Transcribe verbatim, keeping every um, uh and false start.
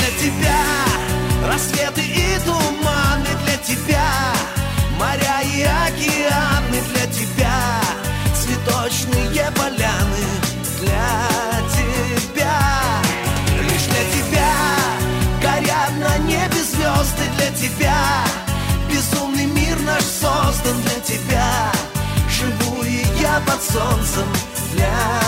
для тебя рассветы и туманы, для тебя моря и океаны, для тебя цветочные поляны, для тебя. Лишь для тебя горят на небе звезды, для тебя безумный мир наш создан, для тебя живу и я под солнцем, для